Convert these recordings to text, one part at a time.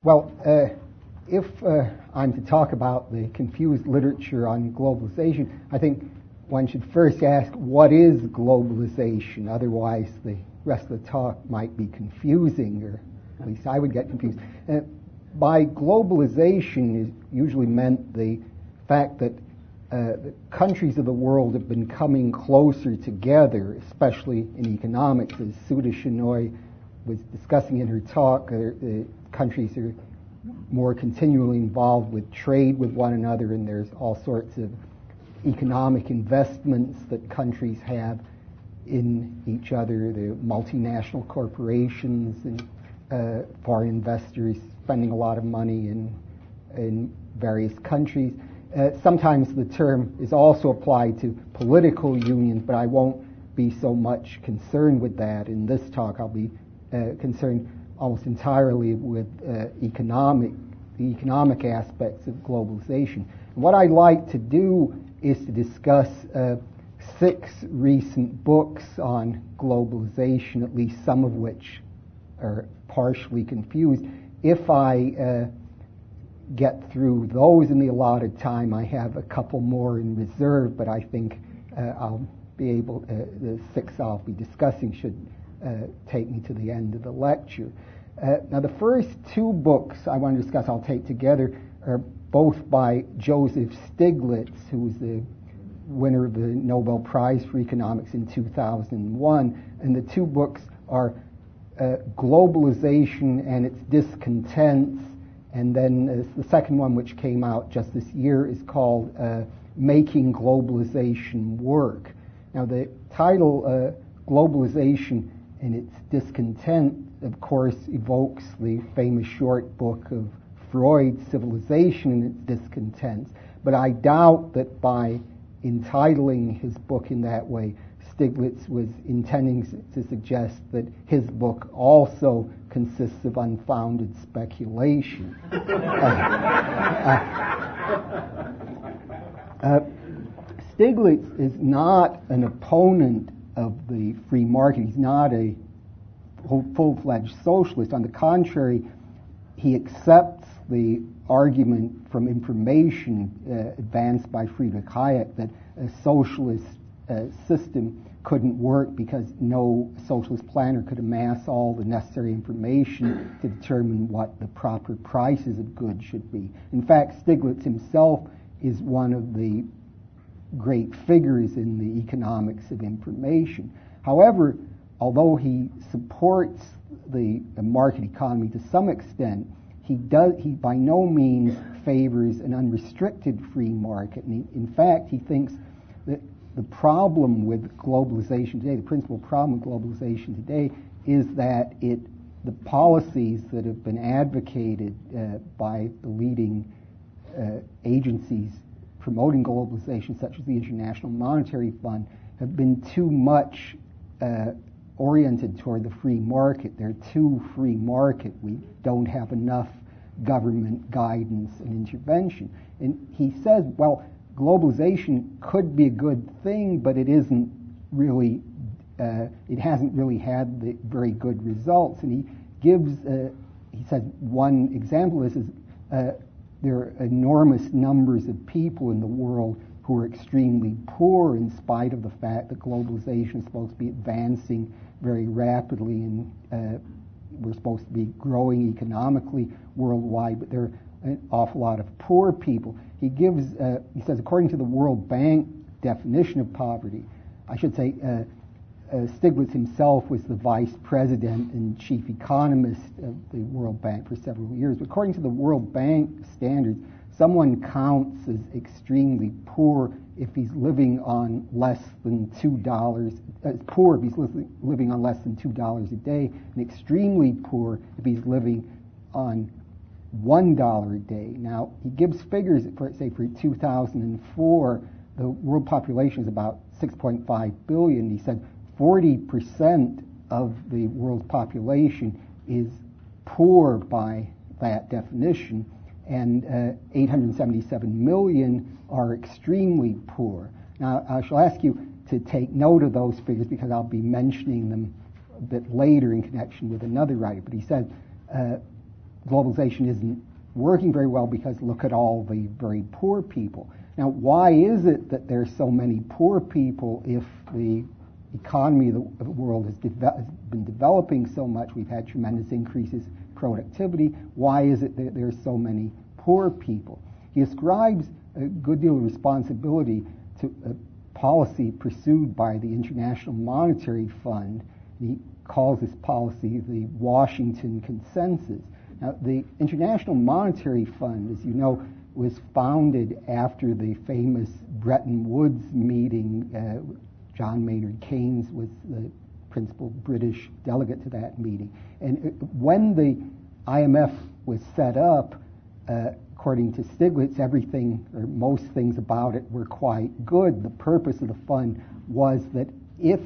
Well, if I'm to talk about the confused literature on globalization, I think one should first ask, what is globalization? Otherwise, the rest of the talk might be confusing, or at least I would get confused. By globalization is usually meant the fact that the countries of the world have been coming closer together, especially in economics. As Suda Shenoy was discussing in her talk, the countries are more continually involved with trade with one another, and there's all sorts of economic investments that countries have in each other. The multinational corporations and foreign investors spending a lot of money in various countries. Sometimes the term is also applied to political unions, but I won't be so much concerned with that. In this talk, I'll be concerned almost entirely with the economic aspects of globalization. And what I'd like to do is to discuss 6 recent books on globalization, at least some of which are partially confused. If I get through those in the allotted time, I have a couple more in reserve, but I think I'll be able, the 6 I'll be discussing should take me to the end of the lecture. Now, the first 2 books I want to discuss, I'll take together, are both by Joseph Stiglitz, who was the winner of the Nobel Prize for Economics in 2001. And the 2 books are Globalization and Its Discontents, and then the second one, which came out just this year, is called Making Globalization Work. Now, the title, Globalization and Its Discontent, of course, evokes the famous short book of Freud, Civilization and Its Discontents. But I doubt that by entitling his book in that way, Stiglitz was intending to suggest that his book also consists of unfounded speculation. Stiglitz is not an opponent of the free market. He's not a full-fledged socialist. On the contrary, he accepts the argument from information advanced by Friedrich Hayek that a socialist system couldn't work because no socialist planner could amass all the necessary information to determine what the proper prices of goods should be. In fact, Stiglitz himself is one of the great figures in the economics of information. However, although he supports the market economy to some extent, he by no means favors an unrestricted free market. And in fact, he thinks that the problem with globalization today, the principal problem with globalization today, is that the policies that have been advocated by the leading agencies promoting globalization, such as the International Monetary Fund, have been too much oriented toward the free market. They're too free market. We don't have enough government guidance and intervention. And he says, well, globalization could be a good thing, but it isn't really, it hasn't really had the very good results. And he gives, he says one example of this is there are enormous numbers of people in the world who are extremely poor in spite of the fact that globalization is supposed to be advancing very rapidly and we're supposed to be growing economically worldwide, but there are an awful lot of poor people. He gives, he says, according to the World Bank definition of poverty, I should say Stiglitz himself was the vice president and chief economist of the World Bank for several years, but according to the World Bank standards, someone counts as extremely poor if he's living on less than $2, poor if he's living on less than $2 a day, and extremely poor if he's living on $1 a day. Now, he gives figures, for 2004, the world population is about 6.5 billion. He said 40% of the world's population is poor by that definition, and 877 million are extremely poor. Now, I shall ask you to take note of those figures because I'll be mentioning them a bit later in connection with another writer. But he says globalization isn't working very well because look at all the very poor people. Now, why is it that there's so many poor people if the economy of the world has been developing so much? We've had tremendous increases in productivity. Why is it that there's so many poor people? He ascribes a good deal of responsibility to a policy pursued by the International Monetary Fund. He calls this policy the Washington Consensus. Now, the International Monetary Fund, as you know, was founded after the famous Bretton Woods meeting. John Maynard Keynes was the principal British delegate to that meeting. And when the IMF was set up, according to Stiglitz, everything, or most things about it, were quite good. The purpose of the fund was that if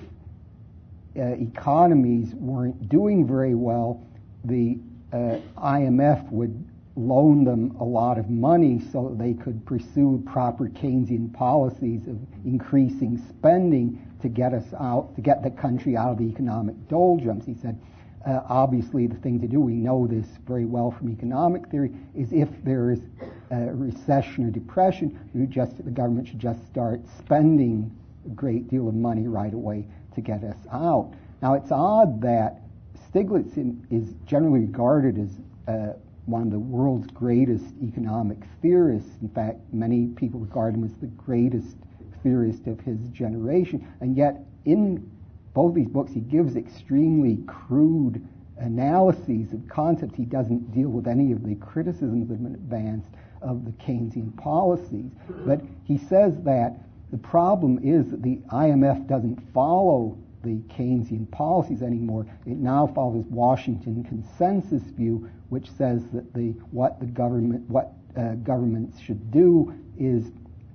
economies weren't doing very well, the IMF would loan them a lot of money so that they could pursue proper Keynesian policies of increasing spending to get us out, to get the country out of the economic doldrums. He said, obviously the thing to do, we know this very well from economic theory, is if there is a recession or depression, the government should just start spending a great deal of money right away to get us out. Now, it's odd that Stiglitz is generally regarded as one of the world's greatest economic theorists. In fact, many people regard him as the greatest theorist of his generation, and yet in both these books he gives extremely crude analyses of concepts. He doesn't deal with any of the criticisms that have been advanced of the Keynesian policies. But he says that the problem is that the IMF doesn't follow the Keynesian policies anymore. It now follows Washington Consensus view, which says that what governments should do is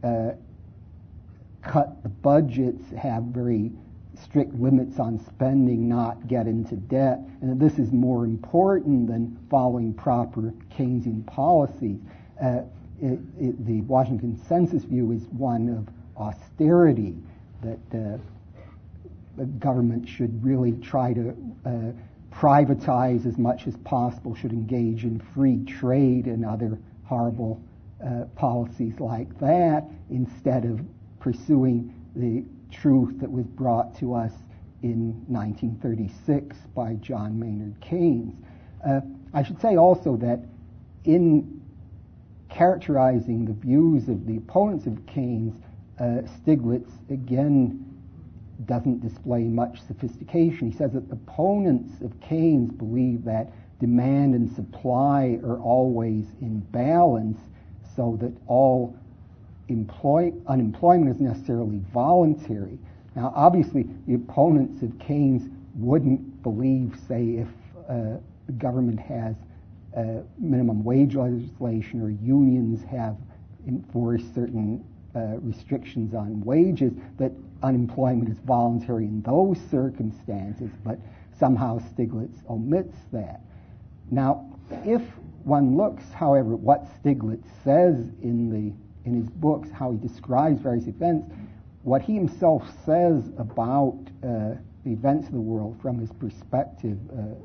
cut the budgets, have very strict limits on spending, not get into debt, and that this is more important than following proper Keynesian policies. The Washington Consensus view is one of austerity, that the government should really try to privatize as much as possible, should engage in free trade and other horrible policies like that, instead of pursuing the truth that was brought to us in 1936 by John Maynard Keynes. I should say also that in characterizing the views of the opponents of Keynes, Stiglitz again doesn't display much sophistication. He says that opponents of Keynes believe that demand and supply are always in balance, so that all unemployment is necessarily voluntary. Now, obviously, the opponents of Keynes wouldn't believe, say, if the government has minimum wage legislation or unions have enforced certain restrictions on wages, that unemployment is voluntary in those circumstances, but somehow Stiglitz omits that. Now, if one looks, however, at what Stiglitz says in his books, how he describes various events, what he himself says about the events of the world from his perspective,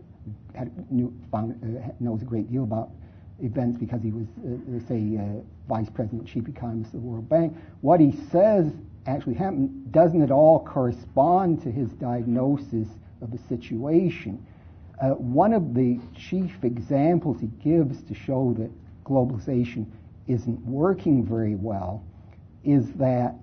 knows a great deal about events because he was, vice president, chief economist of the World Bank. What he says actually happened doesn't at all correspond to his diagnosis of the situation. One of the chief examples he gives to show that globalization isn't working very well is that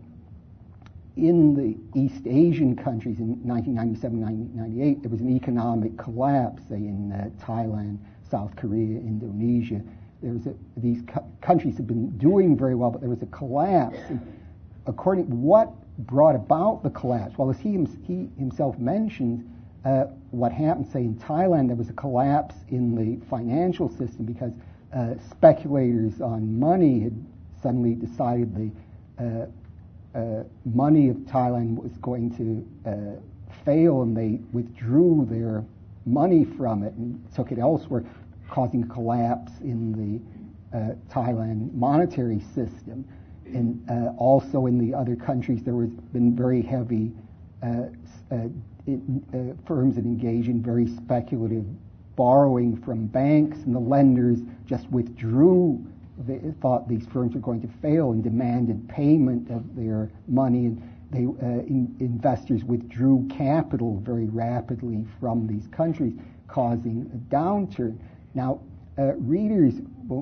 in the East Asian countries in 1997-1998, there was an economic collapse, say in Thailand, South Korea, Indonesia. These countries have been doing very well, but there was a collapse. And according to what brought about the collapse, well, as he himself mentioned, what happened, say in Thailand, there was a collapse in the financial system because speculators on money had suddenly decided the money of Thailand was going to fail, and they withdrew their money from it and took it elsewhere, causing a collapse in the Thailand monetary system. And also in the other countries, there has been very heavy firms that engage in very speculative borrowing from banks, and the lenders just withdrew. They thought these firms were going to fail and demanded payment of their money, and investors withdrew capital very rapidly from these countries, causing a downturn. Now, readers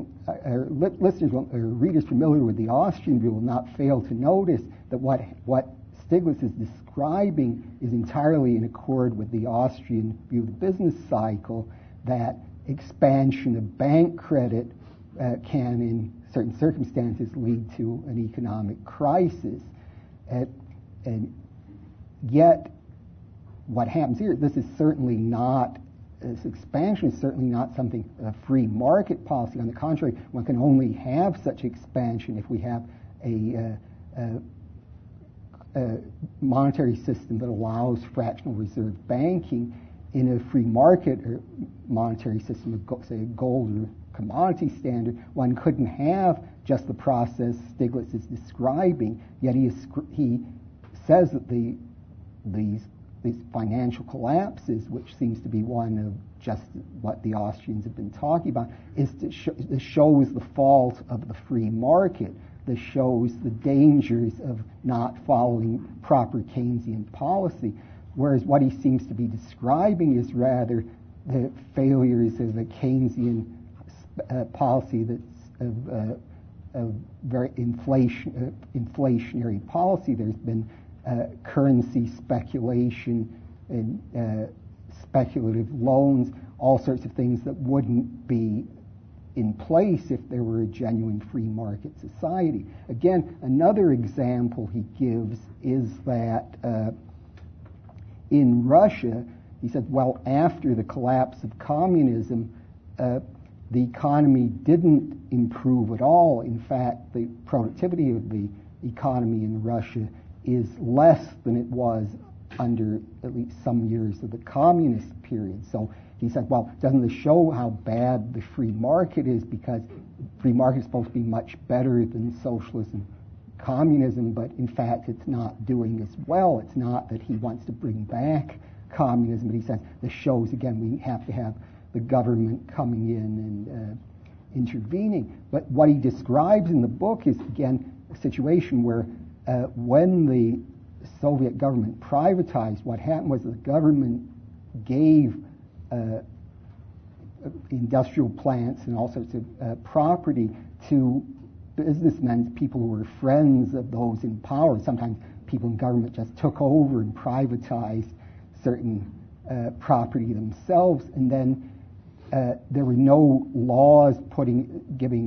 familiar with the Austrian view will not fail to notice that what Stiglitz is describing is entirely in accord with the Austrian view of the business cycle, that expansion of bank credit can, in certain circumstances, lead to an economic crisis. And yet, what happens here, this expansion is certainly not something, a free market policy. On the contrary, one can only have such expansion if we have a monetary system that allows fractional reserve banking. In a free market or monetary system, say a gold or commodity standard, one couldn't have just the process Stiglitz is describing. Yet he says that these financial collapses, which seems to be one of just what the Austrians have been talking about, this shows the fault of the free market. This shows the dangers of not following proper Keynesian policy. Whereas what he seems to be describing is rather the failures of a Keynesian policy that's of very inflationary policy. There's been currency speculation and speculative loans, all sorts of things that wouldn't be in place if there were a genuine free market society. Again, another example he gives is that in Russia, he said, well, after the collapse of communism, the economy didn't improve at all. In fact, the productivity of the economy in Russia is less than it was under at least some years of the communist period. So he said, well, doesn't this show how bad the free market is? Because free market is supposed to be much better than socialism, communism, but in fact it's not doing as well. It's not that he wants to bring back communism, but he says this shows, again, we have to have the government coming in and intervening. But what he describes in the book is, again, a situation where when the Soviet government privatized, what happened was the government gave industrial plants and all sorts of property to businessmen, people who were friends of those in power. Sometimes people in government just took over and privatized certain property themselves, and then there were no laws putting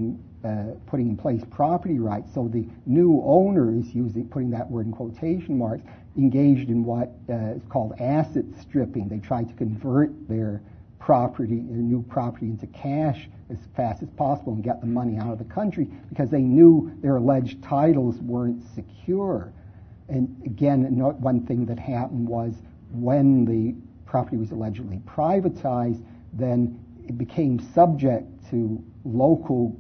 in place property rights. So the new owners, putting that word in quotation marks, engaged in what is called asset stripping. They tried to convert their new property into cash as fast as possible and get the money out of the country because they knew their alleged titles weren't secure. And again, one thing that happened was when the property was allegedly privatized, then it became subject to local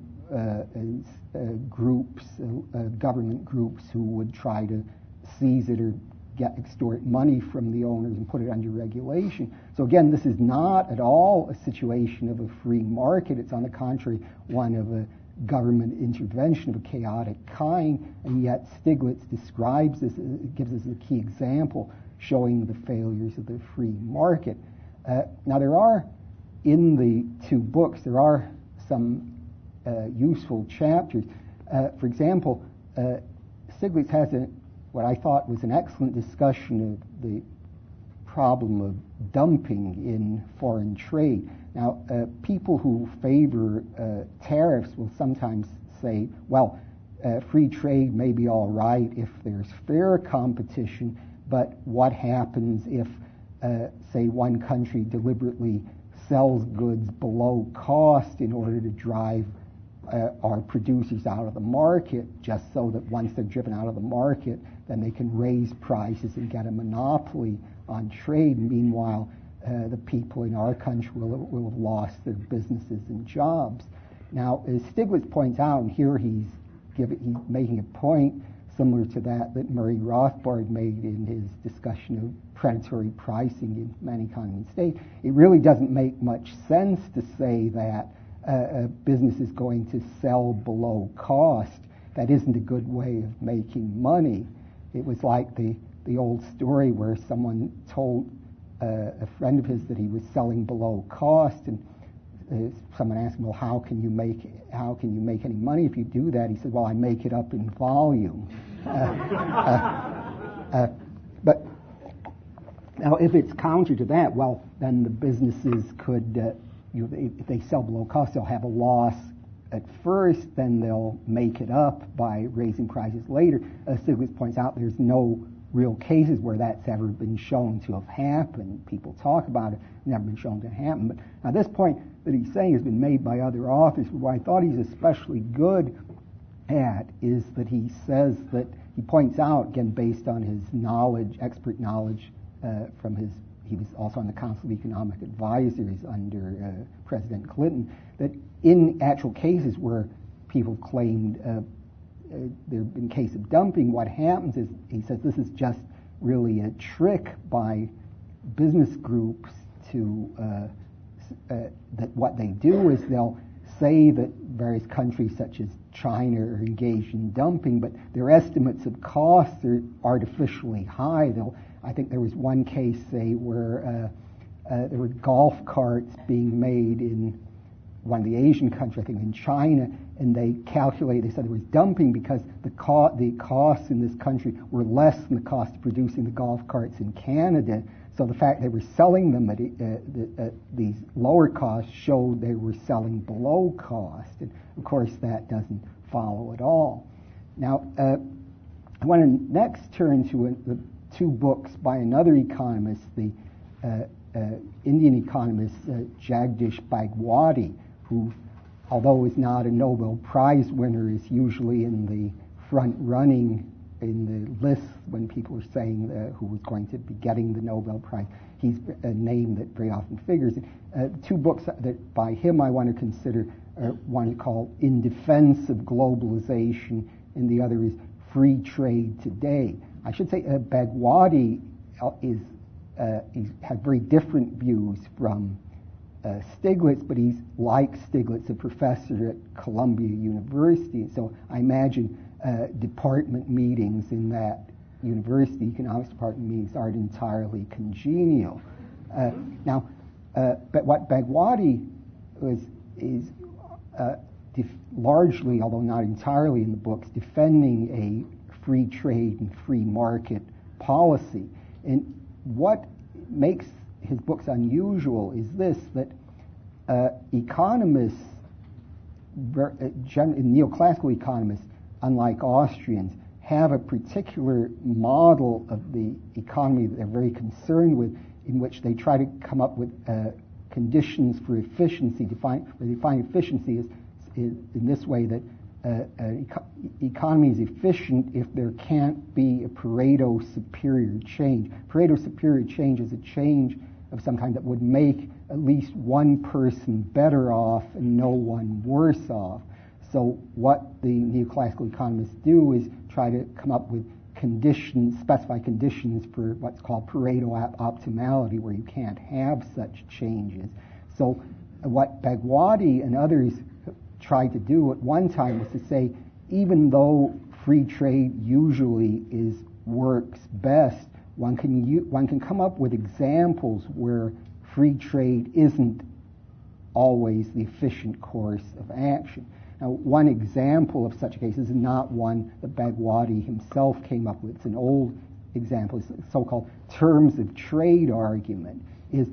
groups, government groups who would try to seize it or extort money from the owners and put it under regulation. So again, this is not at all a situation of a free market. It's on the contrary one of a government intervention of a chaotic kind, and yet Stiglitz describes this, gives us a key example showing the failures of the free market. Now there are, in the two books, there are some useful chapters. For example, Stiglitz has what I thought was an excellent discussion of the problem of dumping in foreign trade. Now, people who favor tariffs will sometimes say, well, free trade may be all right if there's fair competition, but what happens if, say, one country deliberately sells goods below cost in order to drive our producers out of the market, just so that once they're driven out of the market, then they can raise prices and get a monopoly on trade. Meanwhile, the people in our country will have lost their businesses and jobs. Now, as Stiglitz points out, and here he's making a point, similar to that Murray Rothbard made in his discussion of predatory pricing in Man, Economy, and State. It really doesn't make much sense to say that a business is going to sell below cost. That isn't a good way of making money. It was like the old story where someone told a friend of his that he was selling below cost, and someone asked him, well, how can you make any money if you do that? He said, well, I make it up in volume. But now, if it's counter to that, well, then the businesses could, if they sell below cost, they'll have a loss at first, then they'll make it up by raising prices later. As Stiglitz points out, there's no real cases where that's ever been shown to have happened. People talk about it, never been shown to happen. But now this point that he's saying has been made by other authors. But what I thought he's especially good at is that he says that he points out, again, based on his knowledge, expert knowledge from his, he was also on the Council of Economic Advisors under President Clinton, that in actual cases where people claimed there have been cases of dumping, what happens is, he says, this is just really a trick by business groups to, that what they do is they'll say that various countries such as China are engaged in dumping, but their estimates of costs are artificially high. I think there was one case, say, where there were golf carts being made in one of the Asian countries, I think in China, and they said there was dumping because the costs in this country were less than the cost of producing the golf carts in Canada. So the fact they were selling them at these lower costs showed they were selling below cost. And of course, that doesn't follow at all. Now, I want to next turn to the two books by another economist, the Indian economist Jagdish Bhagwati, who, although is not a Nobel Prize winner, is usually in the front running in the list when people are saying who was going to be getting the Nobel Prize. He's a name that very often figures. Two books that by him I want to consider one called In Defense of Globalization, and the other is Free Trade Today. I should say Bhagwati has very different views from Stiglitz, but he's like Stiglitz, a professor at Columbia University. So I imagine department meetings in that university, economics department meetings, aren't entirely congenial. But what Bhagwati is largely, although not entirely in the books, defending a free trade and free market policy. And what makes his books unusual is this, that economists, neoclassical economists, unlike Austrians, have a particular model of the economy that they're very concerned with, in which they try to come up with conditions for efficiency. They define efficiency is in this way, that economy is efficient if there can't be a Pareto superior change. Pareto superior change is a change of some kind that would make at least one person better off and no one worse off. So what the neoclassical economists do is try to come up with conditions, specify conditions for what's called Pareto optimality, where you can't have such changes. So what Bhagwati and others tried to do at one time was to say, even though free trade usually works best, one can come up with examples where free trade isn't always the efficient course of action. Now, one example of such a case is not one that Bhagwati himself came up with. It's an old example. It's the so-called terms of trade argument. As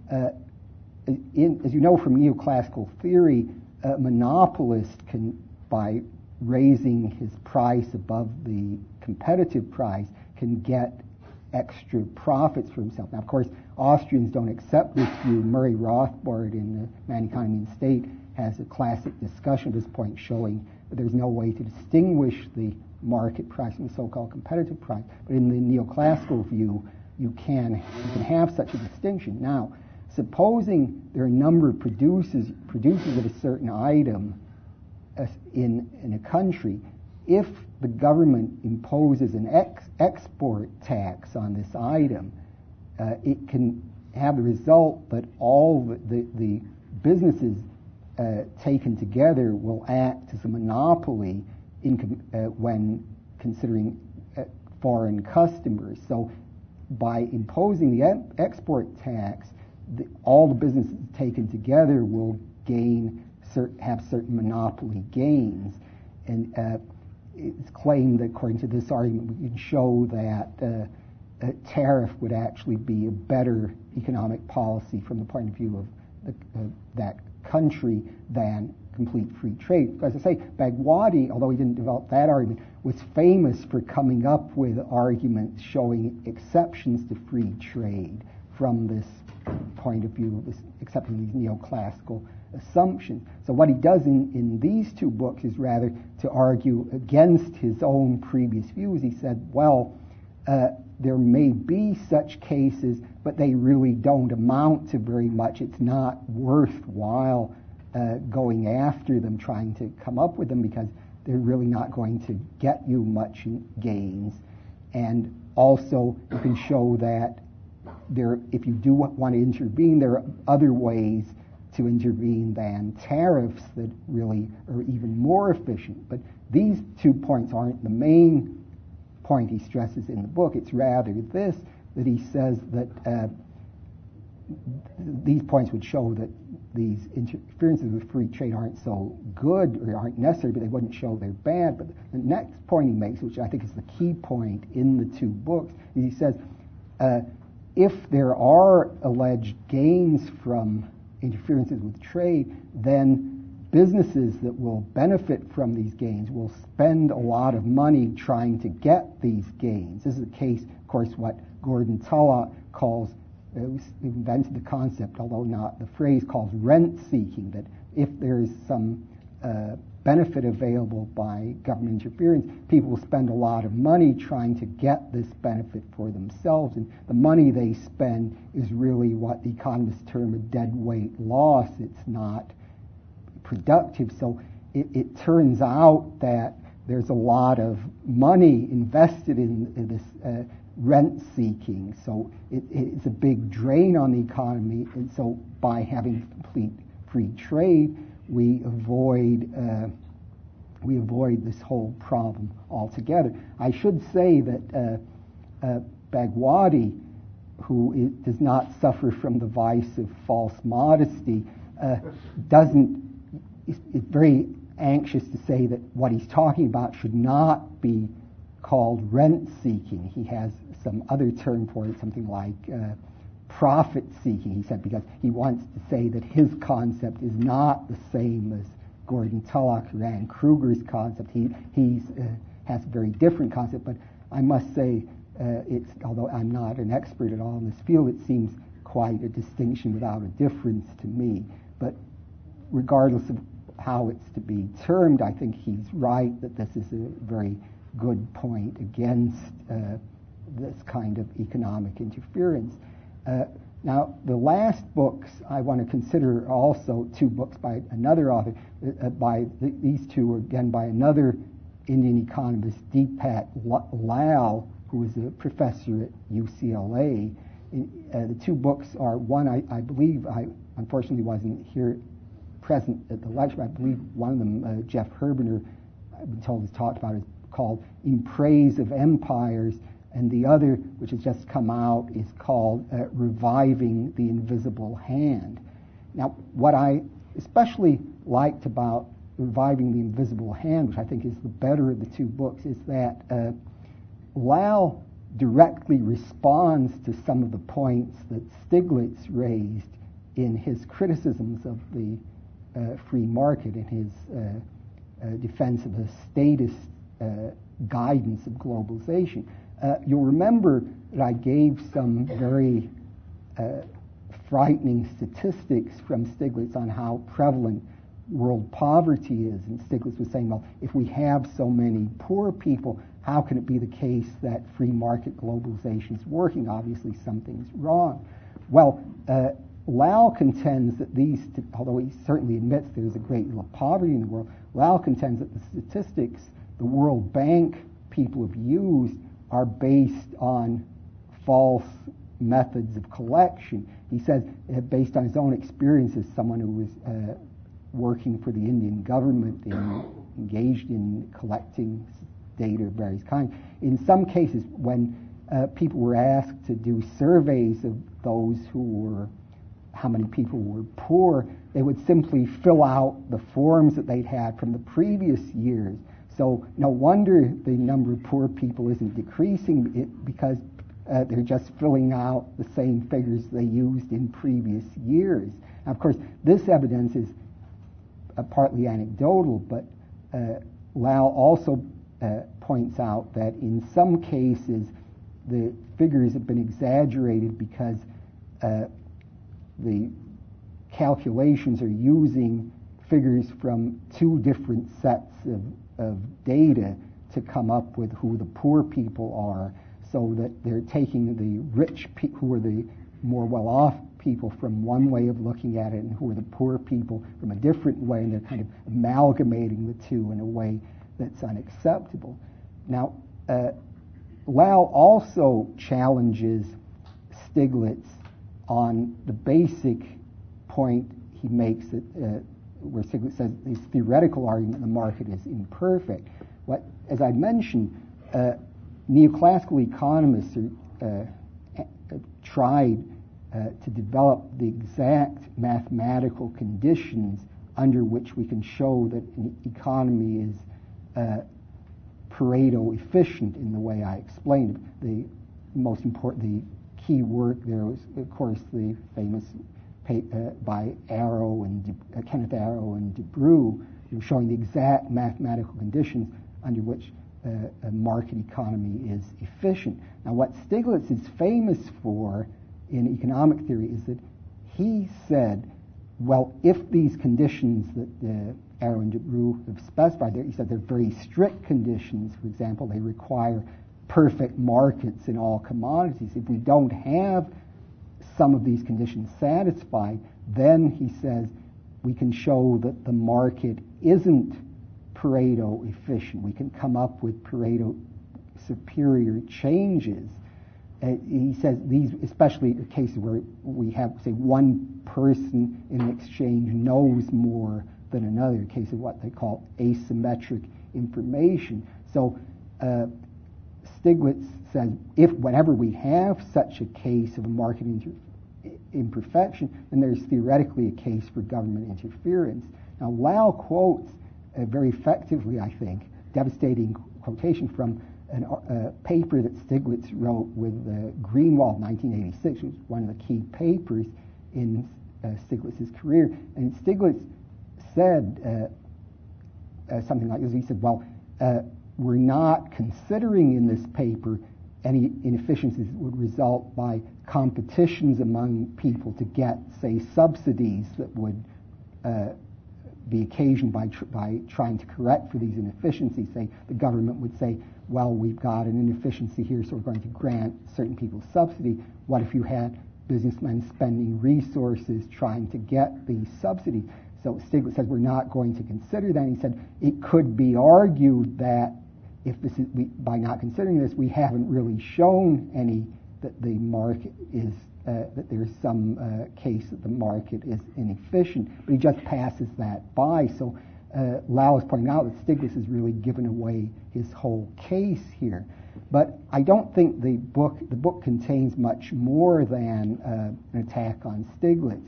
you know from neoclassical theory, a monopolist can, by raising his price above the competitive price, can get extra profits for himself. Now, of course, Austrians don't accept this view. Murray Rothbard in the Man, Economy, and State has a classic discussion at this point showing that there's no way to distinguish the market price from the so-called competitive price. But in the neoclassical view, you can have such a distinction. Now, supposing there are a number of producers of a certain item in a country, if the government imposes an export tax on this item, it can have the result that all the businesses taken together will act as a monopoly when considering foreign customers. So by imposing the export tax, all the businesses taken together will have certain monopoly gains. And it's claimed that, according to this argument, we can show that a tariff would actually be a better economic policy from the point of view of that country than complete free trade. As I say, Bhagwati, although he didn't develop that argument, was famous for coming up with arguments showing exceptions to free trade from this point of view, accepting these neoclassical assumptions. So what he does in these two books is rather to argue against his own previous views. He said, well, there may be such cases, but they really don't amount to very much. It's not worthwhile going after them, trying to come up with them, because they're really not going to get you much gains. And also, you can show that if you do want to intervene, there are other ways to intervene than tariffs that really are even more efficient. But these 2 points aren't the main point he stresses in the book. It's rather this, that he says that these points would show that these interferences with free trade aren't so good or aren't necessary, but they wouldn't show they're bad. But the next point he makes, which I think is the key point in the 2 books, is he says, if there are alleged gains from interferences with trade, then businesses that will benefit from these gains will spend a lot of money trying to get these gains. This is the case, of course, what Gordon Tullock calls, invented the concept, although not the phrase, calls rent seeking, that if there is some benefit available by government interference, people will spend a lot of money trying to get this benefit for themselves, and the money they spend is really what the economists term a deadweight loss. It's not productive. So it turns out that there's a lot of money invested in this rent seeking. So it's a big drain on the economy, and so by having complete free trade, we avoid this whole problem altogether. I should say that Bhagwati, who does not suffer from the vice of false modesty, is very anxious to say that what he's talking about should not be called rent seeking. He has some other term for it, something like profit seeking, he said, because he wants to say that his concept is not the same as Gordon Tullock or Ann Kruger's concept. He has a very different concept, but I must say, although I'm not an expert at all in this field, it seems quite a distinction without a difference to me. But regardless of how it's to be termed, I think he's right that this is a very good point against this kind of economic interference. Now, the last books I want to consider are also 2 books by another author, these 2 again by another Indian economist, Deepak Lal, who was a professor at UCLA. The 2 books are one, I believe, I unfortunately wasn't here present at the lecture, but I believe one of them, Jeff Herbener, I've been told has talked about, is called In Praise of Empires, and the other, which has just come out, is called Reviving the Invisible Hand. Now, what I especially liked about Reviving the Invisible Hand, which I think is the better of the 2 books, is that Lal directly responds to some of the points that Stiglitz raised in his criticisms of the free market, in his defense of the statist guidance of globalization. You'll remember that I gave some very frightening statistics from Stiglitz on how prevalent world poverty is. And Stiglitz was saying, well, if we have so many poor people, how can it be the case that free market globalization is working? Obviously, something's wrong. Well, Lal contends that although he certainly admits there's a great deal of poverty in the world, Lal contends that the statistics the World Bank people have used are based on false methods of collection. He says, based on his own experience as someone who was working for the Indian government and engaged in collecting data of various kinds, in some cases when people were asked to do surveys of those who were, how many people were poor, they would simply fill out the forms that they'd had from the previous years. So no wonder the number of poor people isn't decreasing, because they're just filling out the same figures they used in previous years. Now, of course, this evidence is partly anecdotal, but Lau also points out that in some cases the figures have been exaggerated because the calculations are using figures from two different sets of data to come up with who the poor people are, so that they're taking the rich people, who are the more well-off people, from one way of looking at it, and who are the poor people from a different way, and they're kind of amalgamating the two in a way that's unacceptable. Now, Lau also challenges Stiglitz on the basic point he makes, that where Stiglitz says his theoretical argument the market is imperfect. As I mentioned, neoclassical economists tried to develop the exact mathematical conditions under which we can show that an economy is Pareto efficient in the way I explained. The most important, the key work there was, of course, the famous by Arrow and Kenneth Arrow and DeBrew, showing the exact mathematical conditions under which a market economy is efficient. Now, what Stiglitz is famous for in economic theory is that he said, well, if these conditions that Arrow and DeBrew have specified, he said they're very strict conditions. For example, they require perfect markets in all commodities. If we don't have some of these conditions satisfied, then, he says, we can show that the market isn't Pareto efficient. We can come up with Pareto superior changes. He says these, especially cases where we have, say, one person in an exchange knows more than another, a case of what they call asymmetric information. So Stiglitz says, if whenever we have such a case of a market imperfection, then there's theoretically a case for government interference. Now, Lau quotes very effectively, I think, devastating quotation from a paper that Stiglitz wrote with Greenwald in 1986, which was one of the key papers in Stiglitz's career. And Stiglitz said something like this. He said, well, we're not considering in this paper any inefficiencies that would result by competitions among people to get, say, subsidies that would be occasioned by trying to correct for these inefficiencies. Say, the government would say, well, we've got an inefficiency here, so we're going to grant certain people subsidy. What if you had businessmen spending resources trying to get the subsidy? So Stiglitz says we're not going to consider that. He said it could be argued that if this is, by not considering this, we haven't really shown any that the market is that there's some case that the market is inefficient, but he just passes that by. So Lau is pointing out that Stiglitz has really given away his whole case here. But I don't think the book contains much more than an attack on Stiglitz.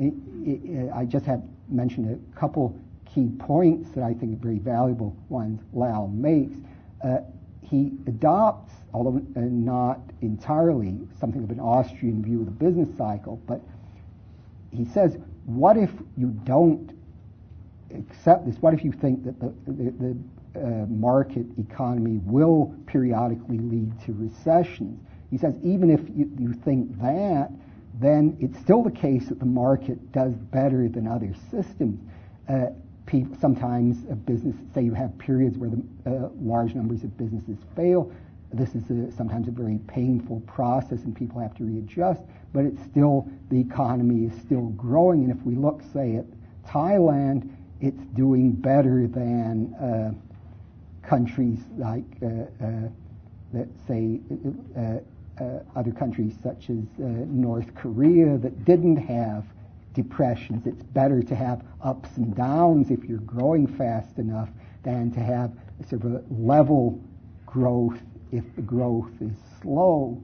I just have mentioned a couple key points that I think are very valuable ones Lau makes. He adopts, although not entirely, something of an Austrian view of the business cycle, but he says, what if you don't accept this? What if you think that the market economy will periodically lead to recessions? He says, even if you think that, then it's still the case that the market does better than other systems. Sometimes a business, say you have periods where the large numbers of businesses fail. This is sometimes a very painful process and people have to readjust, but it's still, the economy is still growing. And if we look, say, at Thailand, it's doing better than countries like, let's say, other countries such as North Korea that didn't have depressions. It's better to have ups and downs if you're growing fast enough than to have sort of a level growth if the growth is slow.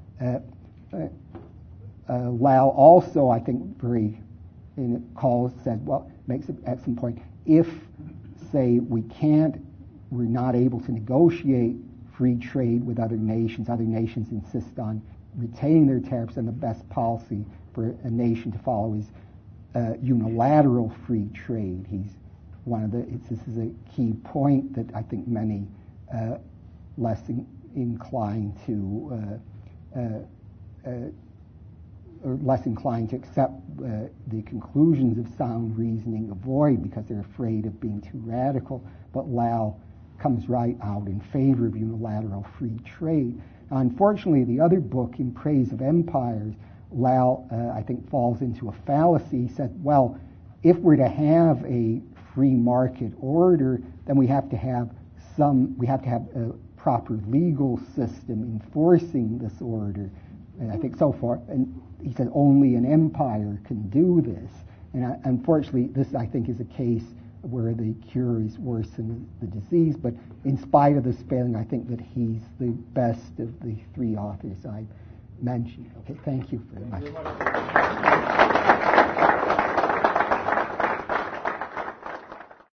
Lau also, I think, very in a call said, well, makes an excellent point. If, say, we're not able to negotiate free trade with other nations insist on retaining their tariffs, then the best policy for a nation to follow is unilateral free trade. This is a key point that I think many less inclined to or less inclined to accept the conclusions of sound reasoning avoid because they're afraid of being too radical. But Lau comes right out in favor of unilateral free trade. Now, unfortunately, the other book, In Praise of Empires, Lau, I think, falls into a fallacy. He said, well, if we're to have a free market order, then we have to have a proper legal system enforcing this order. And I think so far, and he said only an empire can do this. And unfortunately, this, I think, is a case where the cure is worse than the disease. But in spite of this failing, I think that he's the best of the three authors I mentioned. Okay, thank you very much.